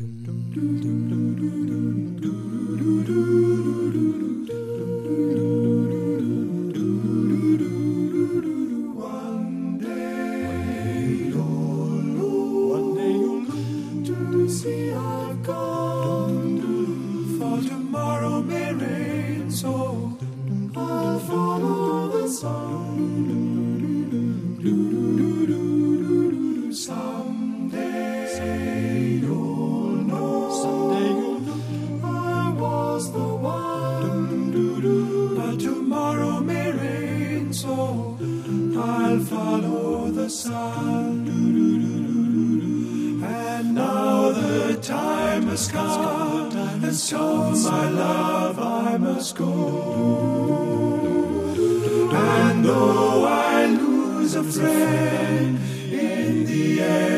One day you'll to see I've gone, for tomorrow may rain, so I'll follow the sun. Someday you'll know I was the one, but tomorrow may rain, so I'll follow the sun. And now the time has come, and so my love I must go. And though I lose a friend, in the end